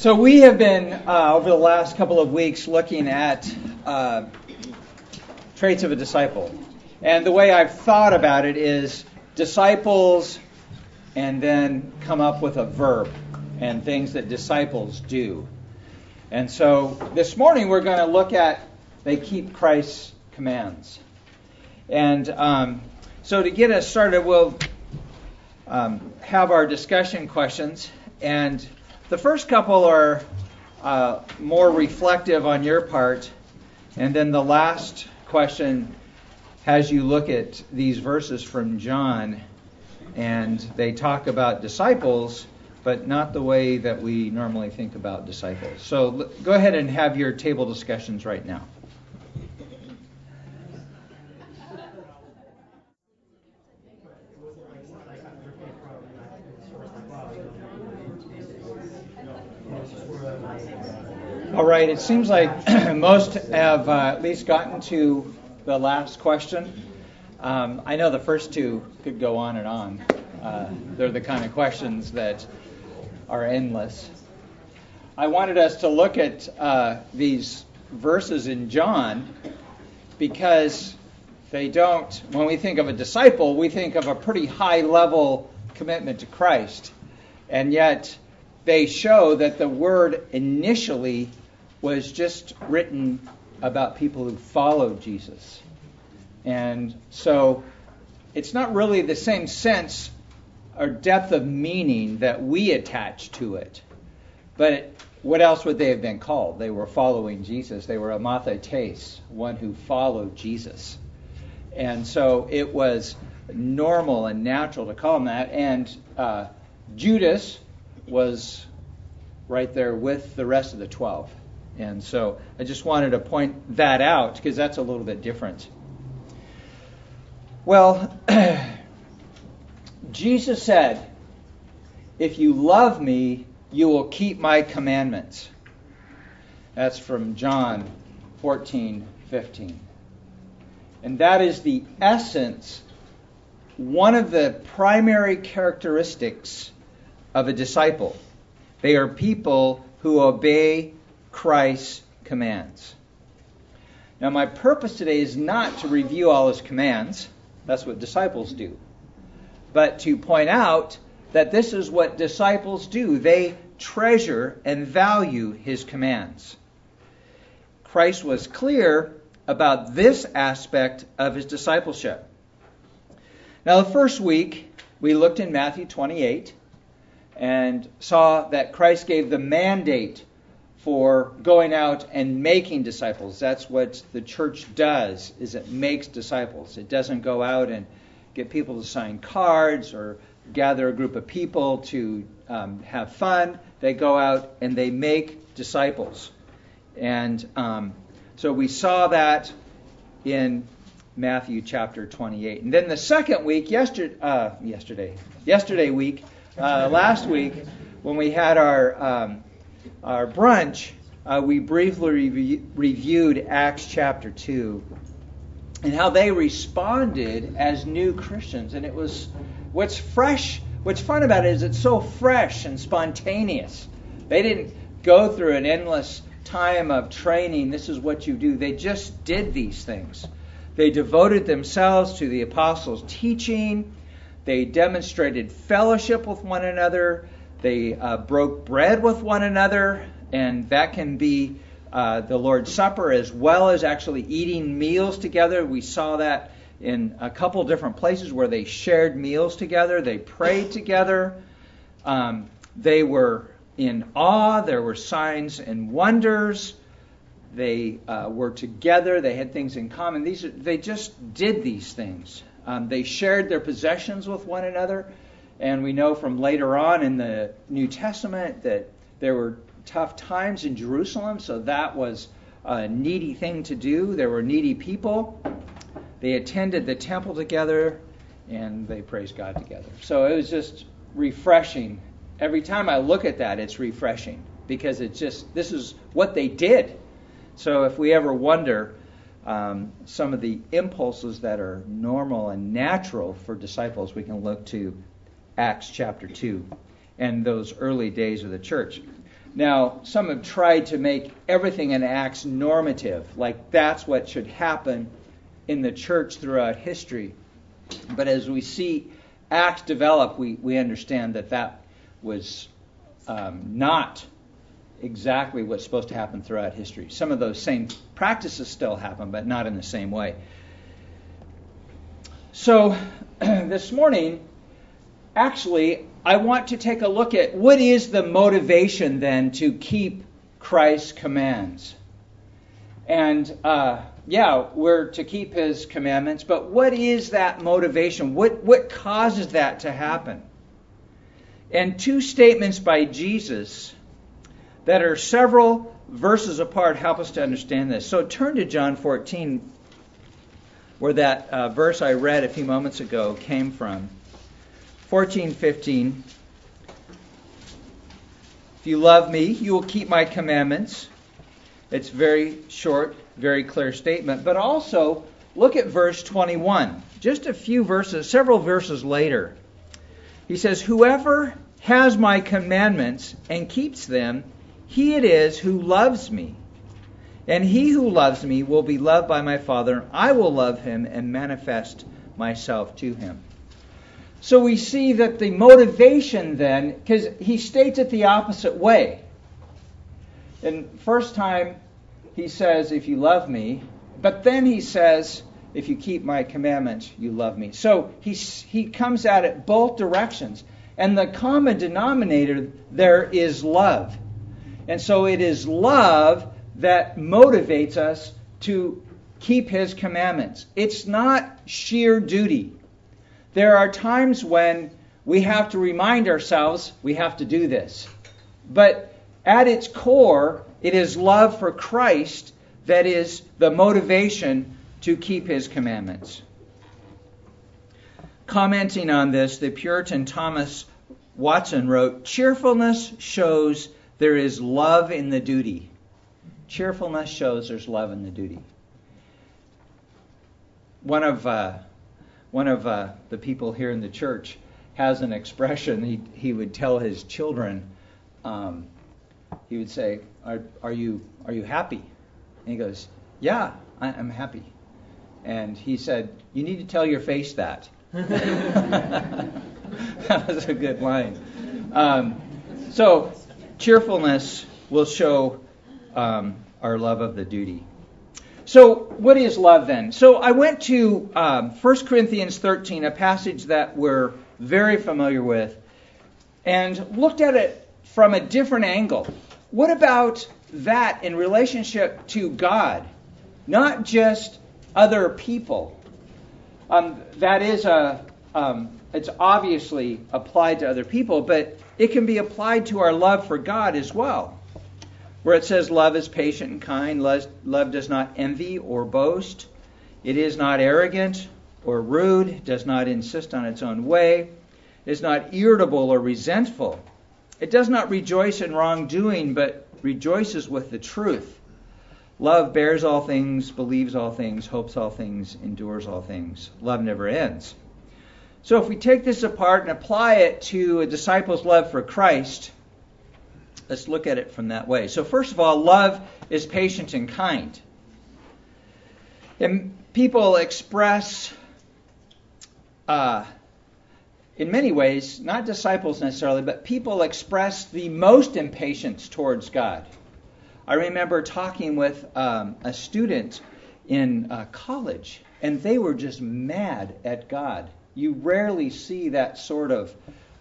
So we have been, over the last couple of weeks, looking at traits of a disciple. And the way I've thought about it is disciples and then come up with a verb and things that disciples do. And so this morning we're going to look at they keep Christ's commands. And so to get us started, we'll have our discussion questions. And the first couple are more reflective on your part. And then the last question has you look at these verses from John. And they talk about disciples, but not the way that we normally think about disciples. So go ahead and have your table discussions right now. All right, it seems like most have at least gotten to the last question. I know the first two could go on and on. They're the kind of questions that are endless. I wanted us to look at these verses in John because they don't, when we think of a disciple, we think of a pretty high level commitment to Christ. And yet they show that the word initially was just written about people who followed Jesus. And so it's not really the same sense or depth of meaning that we attach to it. But what else would they have been called? They were following Jesus. They were a mathetes, one who followed Jesus. And so it was normal and natural to call them that. And Judas was right there with the rest of the 12. And so I just wanted to point that out because that's a little bit different. Well, Jesus said, if you love me, you will keep my commandments. That's from John 14:15. And that is the essence, one of the primary characteristics of a disciple. They are people who obey Christ's commands. Now, my purpose today is not to review all his commands. That's what disciples do. But to point out that this is what disciples do. They treasure and value his commands. Christ was clear about this aspect of his discipleship. Now, the first week, we looked in Matthew 28 and saw that Christ gave the mandate for going out and making disciples. That's what the church does, is it makes disciples. It doesn't go out and get people to sign cards or gather a group of people to have fun. They go out and they make disciples. And so we saw that in Matthew chapter 28. And then the second week, last week, when we had our brunch, we briefly reviewed Acts chapter 2 and how they responded as new Christians. And it was what's fun about it is it's so fresh and spontaneous. They didn't go through an endless time of training. This is what you do. They just did these things. They devoted themselves to the apostles' teaching. They demonstrated fellowship with one another. They broke bread with one another, and that can be the Lord's Supper as well as actually eating meals together. We saw that in a couple different places where they shared meals together. They prayed together. They were in awe. There were signs and wonders. They were together. They had things in common. They just did these things. They shared their possessions with one another. And we know from later on in the New Testament that there were tough times in Jerusalem, so that was a needy thing to do. There were needy people. They attended the temple together, and they praised God together. So it was just refreshing. Every time I look at that, it's refreshing because this is what they did. So if we ever wonder some of the impulses that are normal and natural for disciples, we can look to Acts chapter 2 and those early days of the church. Now, some have tried to make everything in Acts normative, like that's what should happen in the church throughout history. But as we see Acts develop, we understand that was not exactly what's supposed to happen throughout history. Some of those same practices still happen, but not in the same way. So this morning, actually, I want to take a look at what is the motivation then to keep Christ's commands. And we're to keep his commandments, but what is that motivation? What causes that to happen? And two statements by Jesus that are several verses apart help us to understand this. So turn to John 14, where that verse I read a few moments ago came from. 14:15. If you love me, you will keep my commandments. It's very short, very clear statement. But also, look at verse 21. Just a few verses, several verses later. He says, whoever has my commandments and keeps them, he it is who loves me. And he who loves me will be loved by my Father. I will love him and manifest myself to him. So we see that the motivation then, because he states it the opposite way. And first time he says, if you love me, but then he says, if you keep my commandments, you love me. So he comes at it both directions. And the common denominator there is love. And so it is love that motivates us to keep his commandments. It's not sheer duty. There are times when we have to remind ourselves we have to do this. But at its core, it is love for Christ that is the motivation to keep his commandments. Commenting on this, the Puritan Thomas Watson wrote, cheerfulness shows there is love in the duty. Cheerfulness shows there's love in the duty. One of the people here in the church has an expression. He would tell his children, he would say, "Are you happy?" And he goes, "Yeah, I'm happy." And he said, "You need to tell your face that." That was a good line. So cheerfulness will show our love of the duty. So what is love then? So I went to 1 Corinthians 13, a passage that we're very familiar with, and looked at it from a different angle. What about that in relationship to God? Not just other people. That is it's obviously applied to other people, but it can be applied to our love for God as well. Where it says love is patient and kind, love does not envy or boast, it is not arrogant or rude, does not insist on its own way, is not irritable or resentful. It does not rejoice in wrongdoing, but rejoices with the truth. Love bears all things, believes all things, hopes all things, endures all things. Love never ends. So if we take this apart and apply it to a disciple's love for Christ, let's look at it from that way. So first of all, love is patient and kind. And people express, in many ways, not disciples necessarily, but people express the most impatience towards God. I remember talking with a student in college, and they were just mad at God. You rarely see that sort of,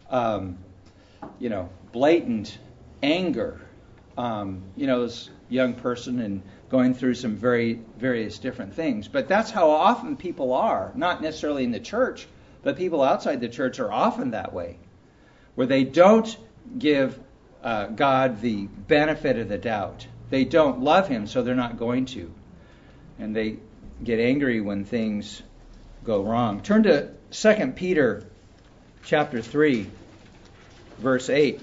blatant anger. This young person and going through some various different things. But that's how often people are, not necessarily in the church, but people outside the church are often that way, where they don't give God the benefit of the doubt. They don't love him, so they're not going to. And they get angry when things go wrong. Turn to 2 Peter chapter 3, verse 8.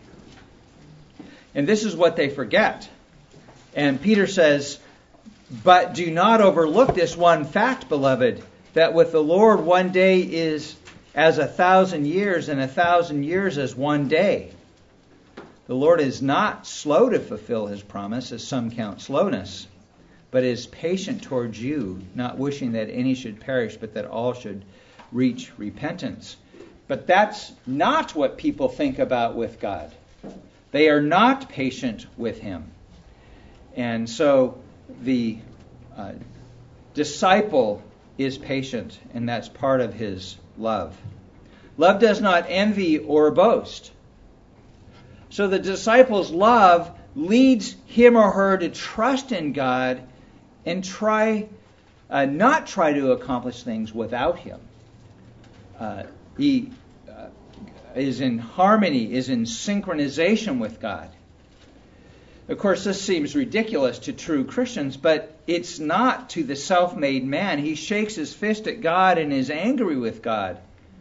And this is what they forget. And Peter says, "But do not overlook this one fact, beloved, that with the Lord 1 day is as 1,000 years, and 1,000 years as 1 day. The Lord is not slow to fulfill his promise, as some count slowness, but is patient towards you, not wishing that any should perish, but that all should reach repentance. But that's not what people think about with God. They are not patient with him. And so the disciple is patient, and that's part of his love. Love does not envy or boast. So the disciple's love leads him or her to trust in God and not try to accomplish things without him. He is in harmony, is in synchronization with God. Of course, this seems ridiculous to true Christians, but it's not to the self-made man. He shakes his fist at God and is angry with God,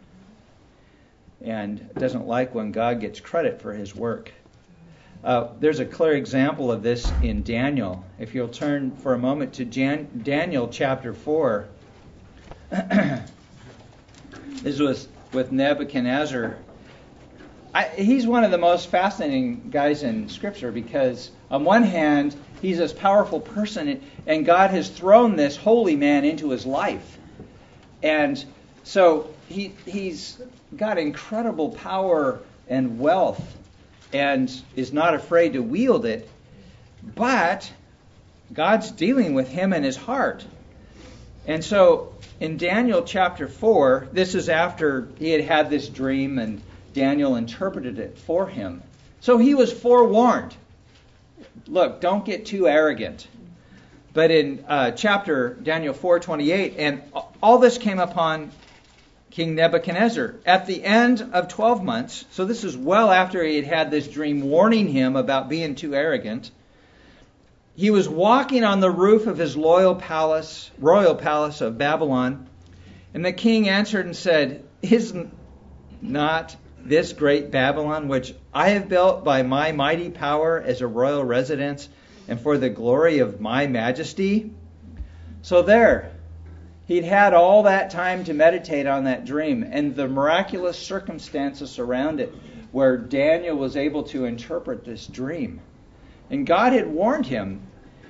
and doesn't like when God gets credit for his work. There's a clear example of this in Daniel. If you'll turn for a moment to Daniel chapter 4. This was with Nebuchadnezzar. He's one of the most fascinating guys in Scripture, because on one hand, he's this powerful person, and God has thrown this holy man into his life. And so he's got incredible power and wealth and is not afraid to wield it. But God's dealing with him in his heart. And so in Daniel chapter 4, this is after he had this dream and Daniel interpreted it for him. So he was forewarned. Look, don't get too arrogant. But in Daniel 4:28, and all this came upon King Nebuchadnezzar at the end of 12 months. So this is well after he had this dream warning him about being too arrogant. He was walking on the roof of his royal palace of Babylon, and the king answered and said, "Is not this great Babylon, which I have built by my mighty power as a royal residence and for the glory of my majesty?" So there, he'd had all that time to meditate on that dream and the miraculous circumstances around it where Daniel was able to interpret this dream. And God had warned him.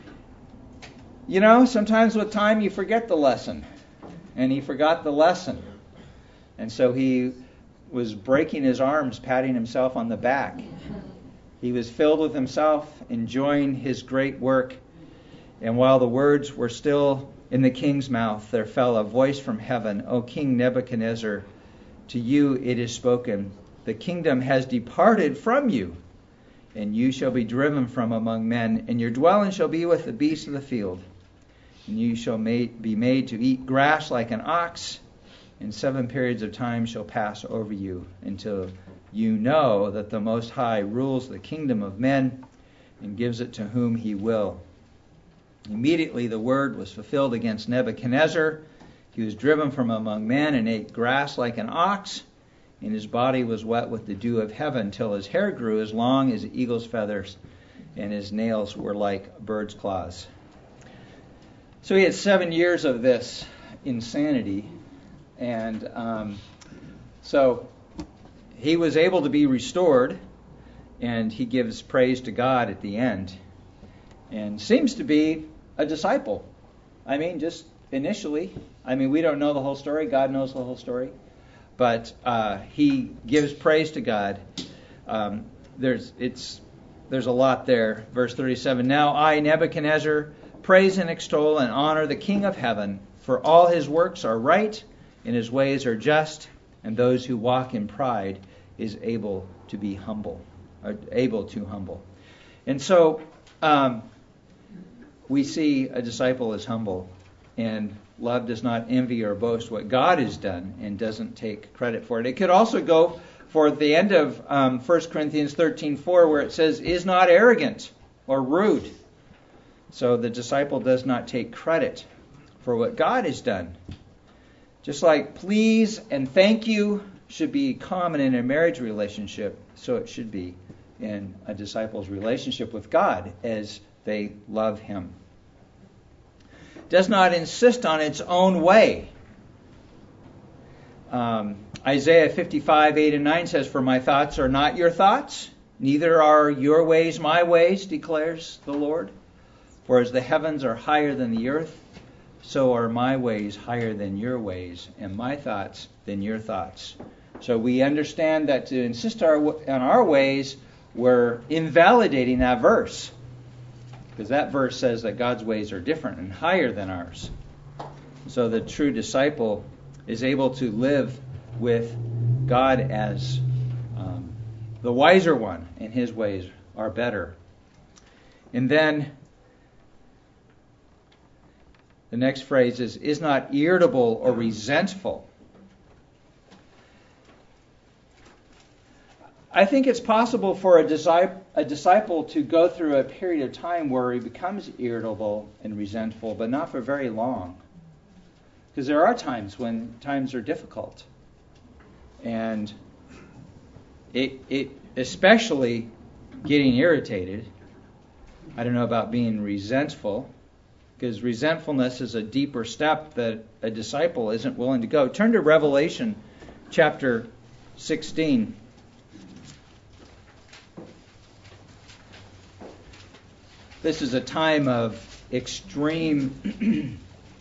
You know, sometimes with time you forget the lesson. And he forgot the lesson. And so he was breaking his arms, patting himself on the back. He was filled with himself, enjoying his great work. And while the words were still in the king's mouth, there fell a voice from heaven, "O King Nebuchadnezzar, to you it is spoken, the kingdom has departed from you, and you shall be driven from among men, and your dwelling shall be with the beasts of the field. And you shall be made to eat grass like an ox, and 7 periods of time shall pass over you, until you know that the Most High rules the kingdom of men, and gives it to whom he will." Immediately the word was fulfilled against Nebuchadnezzar. He was driven from among men and ate grass like an ox, and his body was wet with the dew of heaven, till his hair grew as long as eagle's feathers, and his nails were like bird's claws. So he had 7 years of this insanity, and so he was able to be restored, and he gives praise to God at the end, and seems to be a disciple. I mean, just initially. I mean, we don't know the whole story. God knows the whole story. But he gives praise to God. There's a lot there. Verse 37, "Now I, Nebuchadnezzar, praise and extol and honor the King of heaven, for all his works are right, and his ways are just, and those who walk in pride is able to be humble." Or able to humble. And so we see a disciple is humble, and love does not envy or boast what God has done and doesn't take credit for it. It could also go for the end of 1 Corinthians 13:4, where it says, "is not arrogant or rude." So the disciple does not take credit for what God has done. Just like please and thank you should be common in a marriage relationship, so it should be in a disciple's relationship with God as they love him. Does not insist on its own way. Isaiah 55:8 and 9 says, "For my thoughts are not your thoughts, Neither are your ways my ways, declares the Lord. For as the heavens are higher than the earth, so are my ways higher than your ways, and my thoughts than your thoughts. So we understand that to insist on our ways, we're invalidating that verse. Because that verse says that God's ways are different and higher than ours. So the true disciple is able to live with God as the wiser one, and his ways are better. And then the next phrase is not irritable or resentful. I think it's possible for a disciple to go through a period of time where he becomes irritable and resentful, but not for very long. Because there are times when times are difficult. And it especially getting irritated. I don't know about being resentful, because resentfulness is a deeper step that a disciple isn't willing to go. Turn to Revelation chapter 16. This is a time of extreme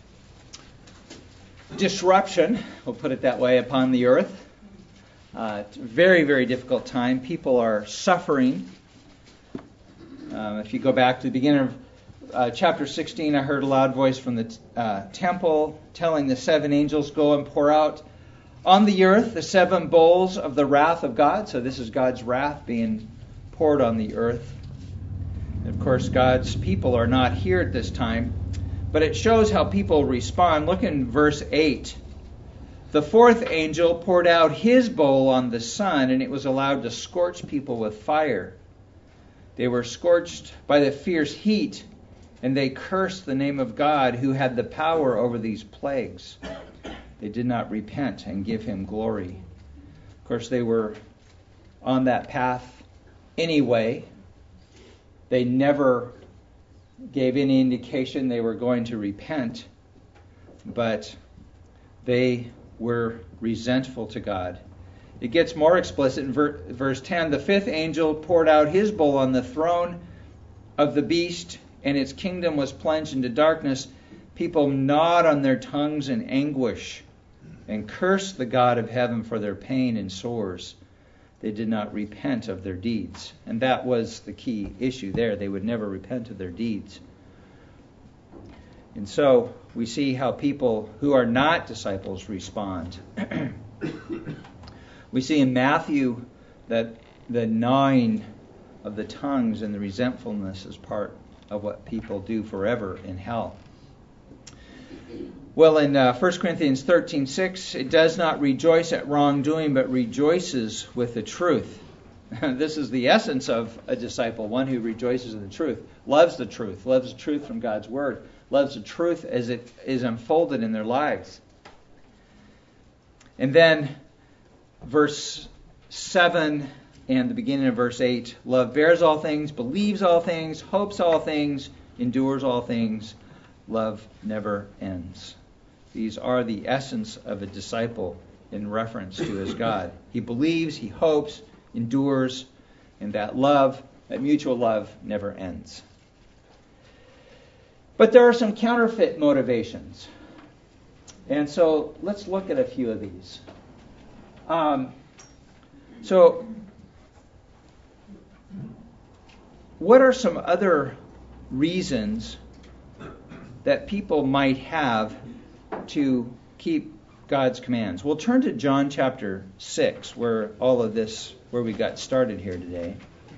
disruption, we'll put it that way, upon the earth. It's a very, very difficult time. People are suffering. If you go back to the beginning of chapter 16, I heard a loud voice from the temple telling the seven angels, go and pour out on the earth the seven bowls of the wrath of God. So this is God's wrath being poured on the earth. And of course, God's people are not here at this time. But it shows how people respond. Look in verse 8. The fourth angel poured out his bowl on the sun, and it was allowed to scorch people with fire. They were scorched by the fierce heat, and they cursed the name of God who had the power over these plagues. They did not repent and give him glory. Of course, they were on that path anyway. They never gave any indication they were going to repent, but they were resentful to God. It gets more explicit in verse 10. The fifth angel poured out his bowl on the throne of the beast, and its kingdom was plunged into darkness. People gnawed on their tongues in anguish and cursed the God of heaven for their pain and sores. They did not repent of their deeds. And that was the key issue there. They would never repent of their deeds. And so we see how people who are not disciples respond. We see in Matthew that the gnawing of the tongues and the resentfulness is part of what people do forever in hell. Well, in 1 Corinthians 13:6, it does not rejoice at wrongdoing, but rejoices with the truth. This is the essence of a disciple, one who rejoices in the truth, loves the truth from God's Word, loves the truth as it is unfolded in their lives. And then verse 7 and the beginning of verse 8, love bears all things, believes all things, hopes all things, endures all things. Love never ends. These are the essence of a disciple in reference to his God. He believes, he hopes, endures, and that love, that mutual love, never ends. But there are some counterfeit motivations. And so let's look at a few of these. So what are some other reasons that people might have to keep God's commands? We'll turn to John chapter 6, where we got started here today.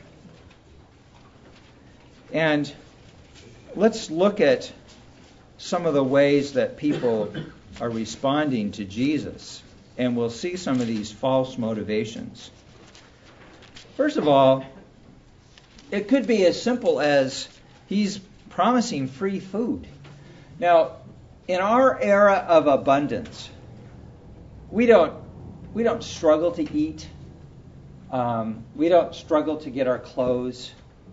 And let's look at some of the ways that people are responding to Jesus. And we'll see some of these false motivations. First of all, it could be as simple as he's promising free food. Now, in our era of abundance, we don't struggle to eat. We don't struggle to get our clothes.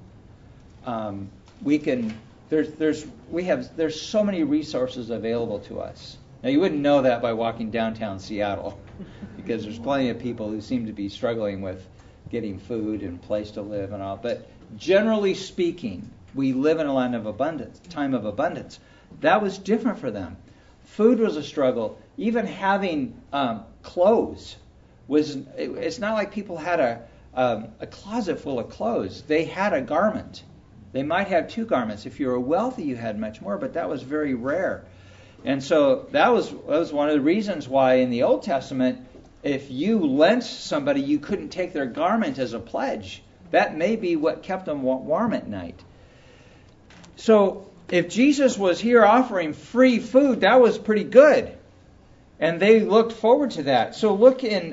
There's so many resources available to us. Now, you wouldn't know that by walking downtown Seattle, because there's plenty of people who seem to be struggling with getting food and place to live and all. But generally speaking, we live in a land of abundance, time of abundance. That was different for them. Food was a struggle. Even having clothes it's not like people had a closet full of clothes. They had a garment. They might have two garments. If you were wealthy, you had much more, but that was very rare. And so that was one of the reasons why in the Old Testament, if you lent somebody, you couldn't take their garment as a pledge. That may be what kept them warm at night. So if Jesus was here offering free food, that was pretty good. And they looked forward to that. So look in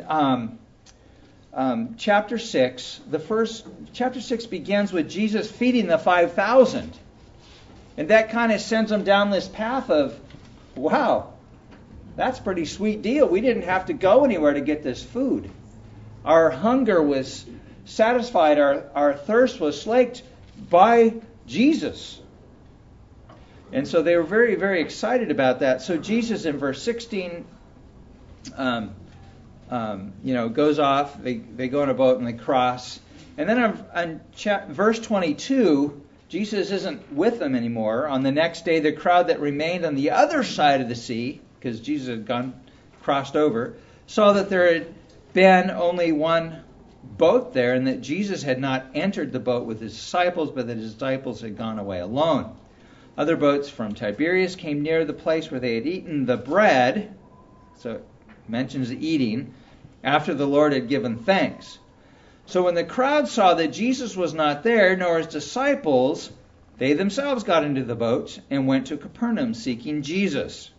chapter 6. Chapter 6 begins with Jesus feeding the 5,000. And that kind of sends them down this path of, wow, that's a pretty sweet deal. We didn't have to go anywhere to get this food. Our hunger was satisfied. Our thirst was slaked by Jesus. And so they were very, very excited about that. So Jesus in verse 16, goes off. They go on a boat and they cross. And then on verse 22, Jesus isn't with them anymore. On the next day, the crowd that remained on the other side of the sea, because Jesus had crossed over, saw that there had been only one boat there, and that Jesus had not entered the boat with his disciples, but that his disciples had gone away alone. Other boats from Tiberias came near the place where they had eaten the bread, so it mentions eating, after the Lord had given thanks. So when the crowd saw that Jesus was not there, nor his disciples, they themselves got into the boats and went to Capernaum seeking Jesus.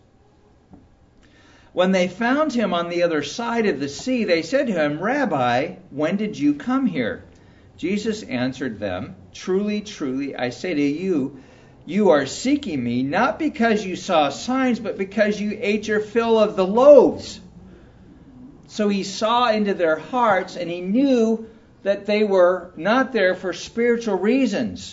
When they found him on the other side of the sea, they said to him, Rabbi, when did you come here? Jesus answered them, Truly, truly, I say to you, you are seeking me, not because you saw signs, but because you ate your fill of the loaves. So he saw into their hearts, and he knew that they were not there for spiritual reasons.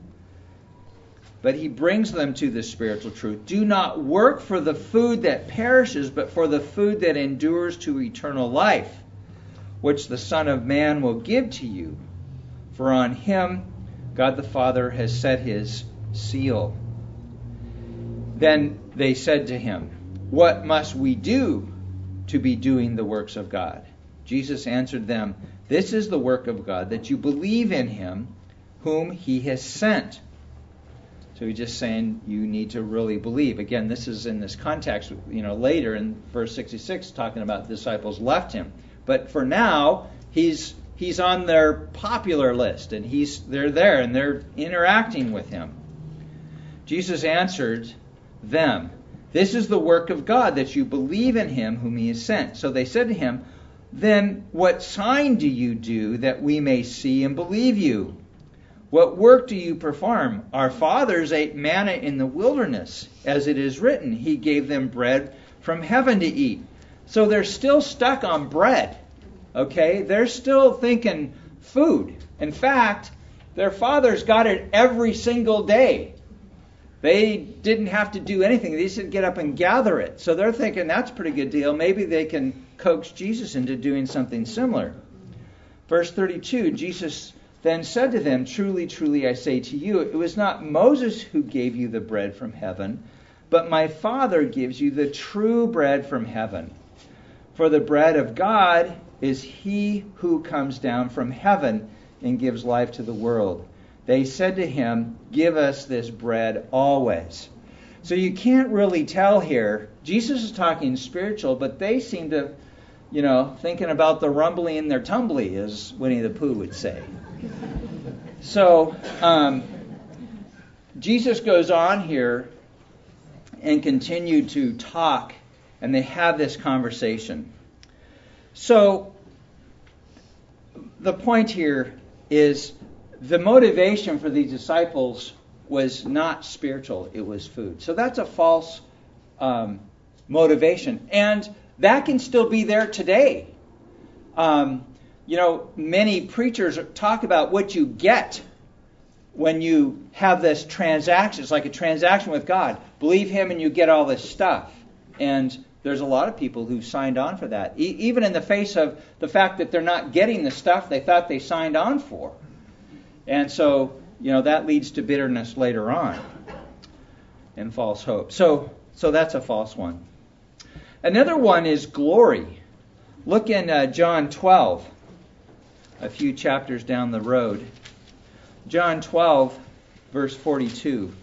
But he brings them to the spiritual truth. Do not work for the food that perishes, but for the food that endures to eternal life, which the Son of Man will give to you. For on him God the Father has set his seal. Then they said to him, What must we do to be doing the works of God? Jesus answered them, This is the work of God, that you believe in him whom he has sent. So he's just saying you need to really believe. Again, this is in this context, later in verse 66, talking about the disciples left him. But for now, he's on their popular list, and they're there, and they're interacting with him. Jesus answered them, This is the work of God, that you believe in him whom he has sent. So they said to him, Then what sign do you do that we may see and believe you? What work do you perform? Our fathers ate manna in the wilderness, as it is written, He gave them bread from heaven to eat. So they're still stuck on bread. Okay? They're still thinking food. In fact, their fathers got it every single day. They didn't have to do anything. They just had to get up and gather it. So they're thinking that's a pretty good deal. Maybe they can coax Jesus into doing something similar. Verse 32, Jesus then said to them, Truly, truly, I say to you, it was not Moses who gave you the bread from heaven, but my Father gives you the true bread from heaven. For the bread of God is he who comes down from heaven and gives life to the world. They said to him, Give us this bread always. So you can't really tell here. Jesus is talking spiritual, but they seem to, thinking about the rumbly and their tumbly, as Winnie the Pooh would say. So Jesus goes on here and continued to talk, and they have this conversation. So the point here is the motivation for these disciples was not spiritual, it was food. So that's a false motivation. And that can still be there today. Many preachers talk about what you get when you have this transaction. It's like a transaction with God. Believe him and you get all this stuff. And there's a lot of people who signed on for that, even in the face of the fact that they're not getting the stuff they thought they signed on for. And so, that leads to bitterness later on and false hope. So that's a false one. Another one is glory. Look in John 12, a few chapters down the road. John 12, verse 42.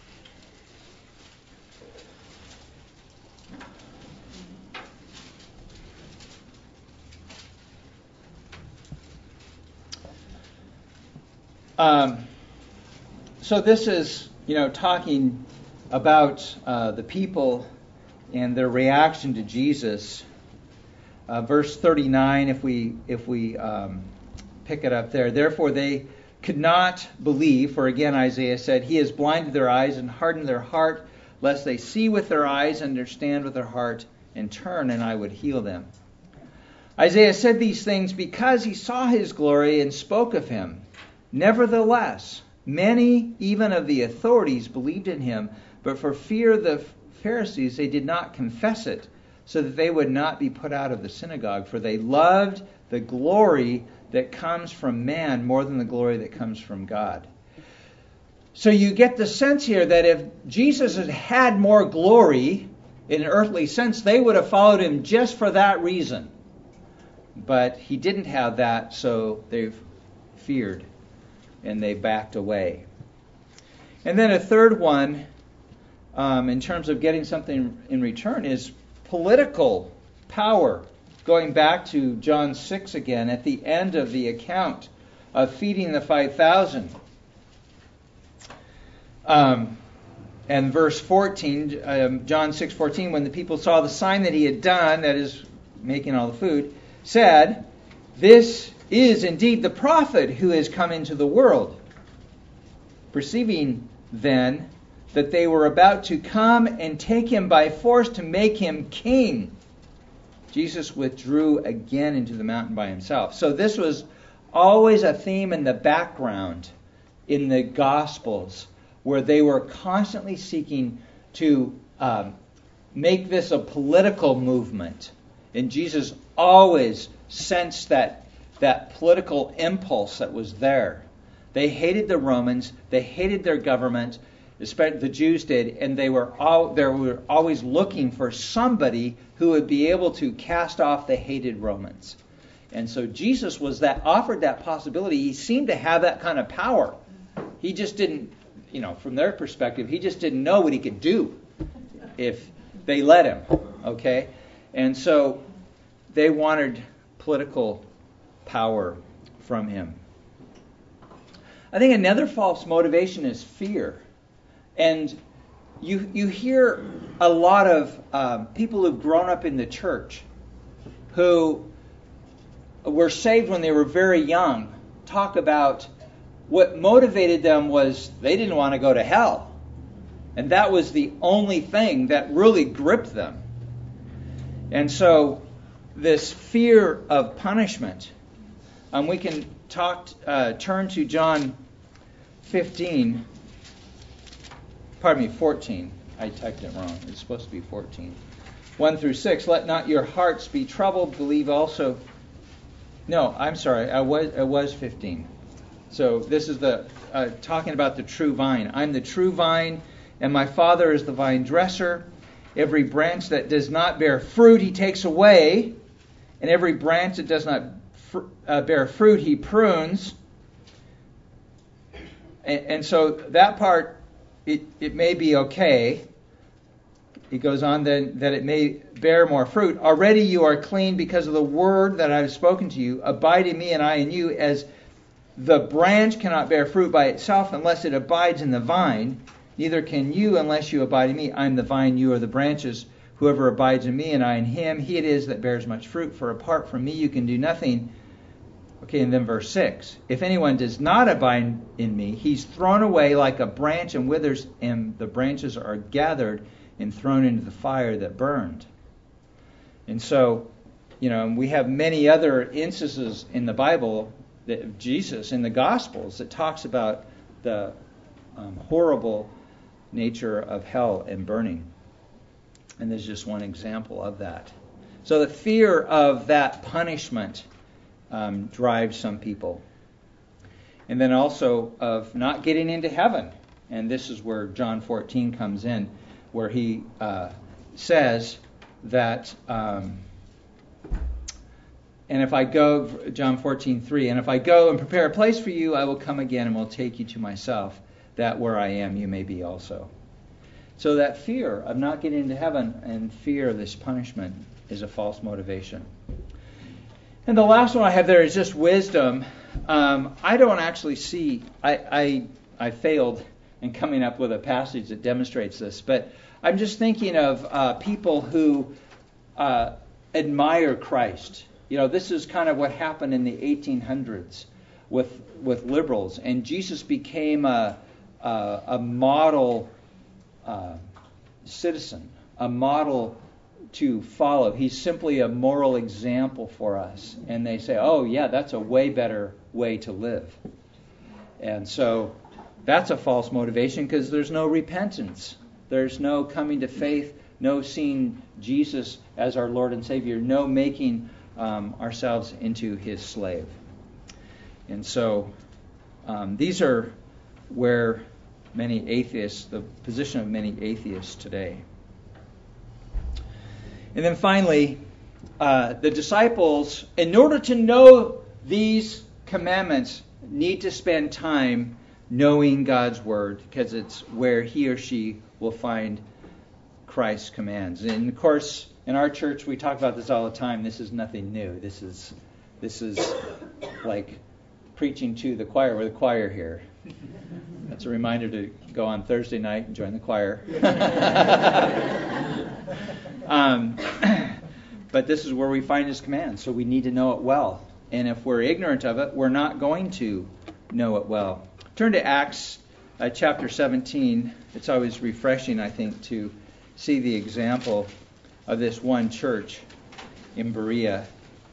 So this is, talking about the people and their reaction to Jesus. Verse 39, if we pick it up there. Therefore they could not believe, for again Isaiah said, He has blinded their eyes and hardened their heart, lest they see with their eyes, understand with their heart, and turn, and I would heal them. Isaiah said these things because he saw his glory and spoke of him. Nevertheless, many even of the authorities believed in him, but for fear of the Pharisees they did not confess it, so that they would not be put out of the synagogue, for they loved the glory that comes from man more than the glory that comes from God. So you get the sense here that if Jesus had had more glory in an earthly sense, they would have followed him just for that reason. But he didn't have that, so they've feared and they backed away. And then a third one, in terms of getting something in return, is political power. Going back to John 6 again, at the end of the account of feeding the 5,000. And verse 14, John 6:14, when the people saw the sign that he had done, that is, making all the food, said, This is indeed the prophet who has come into the world. Perceiving then that they were about to come and take him by force to make him king, Jesus withdrew again into the mountain by himself. So this was always a theme in the background in the Gospels, where they were constantly seeking to make this a political movement. And Jesus always sensed that political impulse that was there. They hated the Romans. They hated their government. Especially the Jews did, and they were always looking for somebody who would be able to cast off the hated Romans. And so Jesus offered that possibility. He seemed to have that kind of power. He just didn't, from their perspective, he just didn't know what he could do if they let him. Okay? And so they wanted political power from him. I think another false motivation is fear. And you hear a lot of people who've grown up in the church who were saved when they were very young talk about what motivated them was they didn't want to go to hell. And that was the only thing that really gripped them. And so this fear of punishment, we can turn to John 14. I typed it wrong. It's supposed to be 14. 1 through 6. Let not your hearts be troubled. Believe also. No, I'm sorry. It was 15. So this is the talking about the true vine. I'm the true vine, and my Father is the vine dresser. Every branch that does not bear fruit, he takes away, and every branch that does not bear fruit, he prunes. And so that part. It may be okay. He goes on then that it may bear more fruit. Already you are clean because of the word that I have spoken to you. Abide in me and I in you, as the branch cannot bear fruit by itself unless it abides in the vine. Neither can you unless you abide in me. I am the vine, you are the branches. Whoever abides in me and I in him, he it is that bears much fruit. For apart from me you can do nothing. Okay, and then verse 6. If anyone does not abide in me, he's thrown away like a branch and withers, and the branches are gathered and thrown into the fire that burned. And so, we have many other instances in the Bible that Jesus in the Gospels that talks about the horrible nature of hell and burning. And there's just one example of that. So the fear of that punishment drives some people. And then also of not getting into heaven. And this is where John 14 comes in, where he says that, and if I go, John 14:3, and if I go and prepare a place for you, I will come again and will take you to myself, that where I am you may be also. So that fear of not getting into heaven and fear of this punishment is a false motivation. And the last one I have there is just wisdom. I don't actually see, I failed in coming up with a passage that demonstrates this, but I'm just thinking of people who admire Christ. You know, this is kind of what happened in the 1800s with liberals, and Jesus became a model citizen, a model to follow. He's simply a moral example for us. And they say, oh yeah, that's a way better way to live. And so that's a false motivation because there's no repentance. There's no coming to faith, no seeing Jesus as our Lord and Savior, no making ourselves into His slave. And so these are where many atheists, the position of many atheists today. And then finally, the disciples, in order to know these commandments, need to spend time knowing God's Word, because it's where he or she will find Christ's commands. And of course, in our church, we talk about this all the time. This is nothing new. This is like preaching to the choir. We're the choir here. That's a reminder to go on Thursday night and join the choir. But this is where we find His commands, so we need to know it well. And if we're ignorant of it, we're not going to know it well. Turn to Acts chapter 17. It's always refreshing, I think, to see the example of this one church in Berea.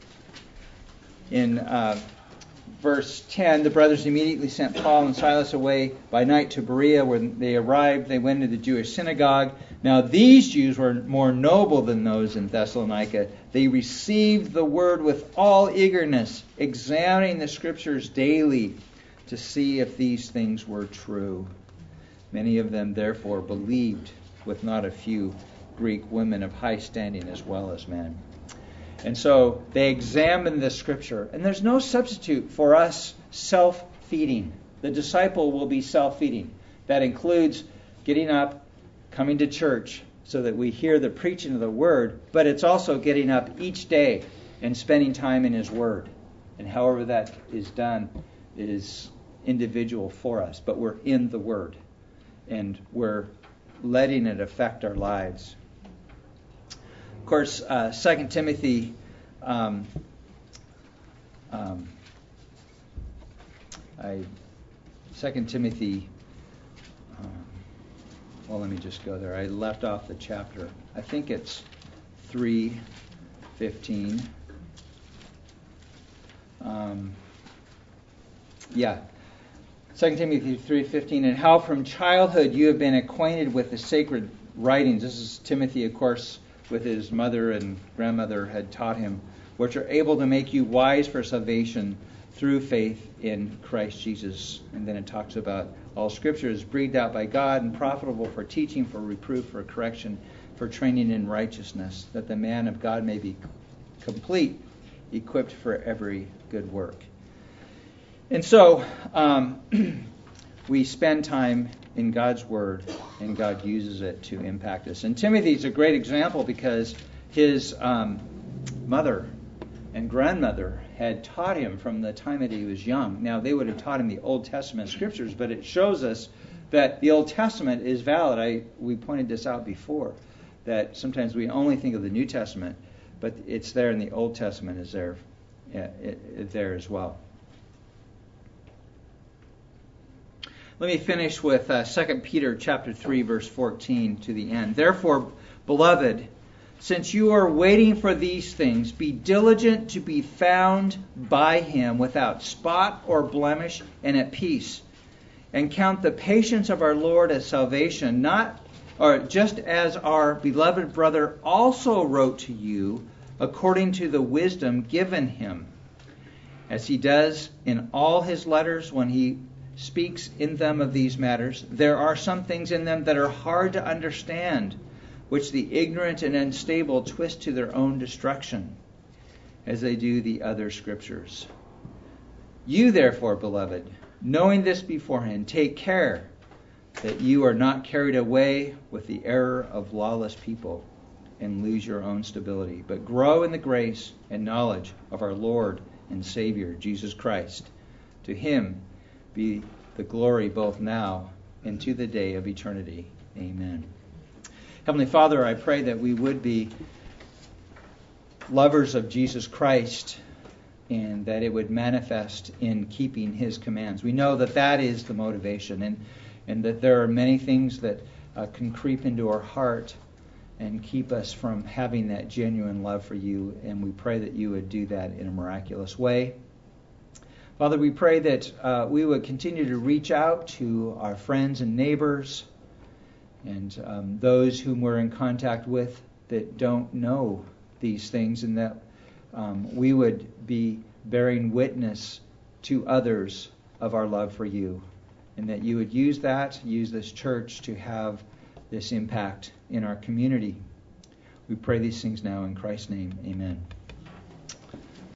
In verse 10, the brothers immediately sent Paul and Silas away by night to Berea. When they arrived, they went into the Jewish synagogue. Now these Jews were more noble than those in Thessalonica. They received the word with all eagerness, examining the Scriptures daily to see if these things were true. Many of them therefore believed, with not a few Greek women of high standing as well as men. And so they examined the Scripture. And there's no substitute for us self-feeding. The disciple will be self-feeding. That includes getting up, coming to church so that we hear the preaching of the Word, but it's also getting up each day and spending time in His Word. And however that is done is individual for us, but we're in the Word and we're letting it affect our lives. Of course, 2 Timothy well, let me just go there. I left off the chapter. I think it's 3:15. 2 Timothy 3:15. And how from childhood you have been acquainted with the sacred writings. This is Timothy, of course, with his mother and grandmother had taught him, which are able to make you wise for salvation through faith in Christ Jesus. And then it talks about all Scripture is breathed out by God and profitable for teaching, for reproof, for correction, for training in righteousness, that the man of God may be complete, equipped for every good work. And so we spend time in God's Word, and God uses it to impact us. And Timothy's a great example because his mother and grandmother had taught him from the time that he was young. Now, they would have taught him the Old Testament Scriptures, but it shows us that the Old Testament is valid. We pointed this out before, that sometimes we only think of the New Testament, but it's there, and the Old Testament is there, there as well. Let me finish with 2 Peter chapter 3, verse 14 to the end. Therefore, beloved, since you are waiting for these things, be diligent to be found by Him without spot or blemish and at peace. And count the patience of our Lord as salvation, not or just as our beloved brother also wrote to you according to the wisdom given him, as he does in all his letters when he speaks in them of these matters. There are some things in them that are hard to understand, which the ignorant and unstable twist to their own destruction, as they do the other scriptures. You therefore, beloved, knowing this beforehand, take care that you are not carried away with the error of lawless people and lose your own stability, but grow in the grace and knowledge of our Lord and Savior, Jesus Christ. To him be the glory both now and to the day of eternity. Amen. Heavenly Father, I pray that we would be lovers of Jesus Christ, and that it would manifest in keeping his commands. We know that that is the motivation, and that there are many things that can creep into our heart and keep us from having that genuine love for you, and we pray that you would do that in a miraculous way. Father, we pray that we would continue to reach out to our friends and neighbors and those whom we're in contact with that don't know these things, and that we would be bearing witness to others of our love for you, and that you would use this church to have this impact in our community. We pray these things now in Christ's name. Amen.